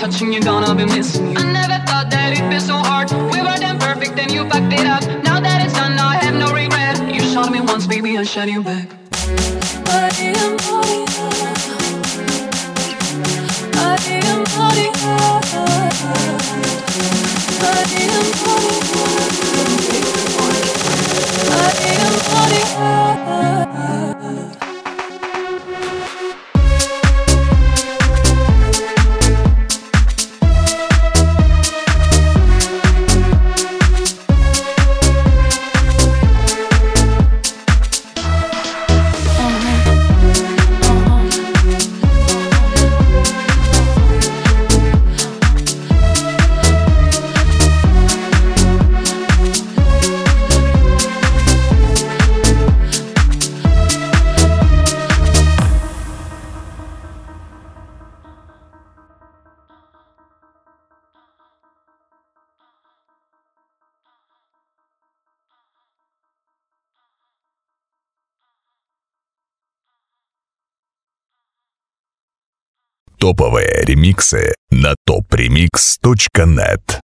touching you, gonna be missing you. I never thought that it'd be so hard. We were damn perfect, then you fucked it up. Now that it's done, I have no regret. You shot me once, baby, I shot you back. Топовые ремиксы на topremix.net.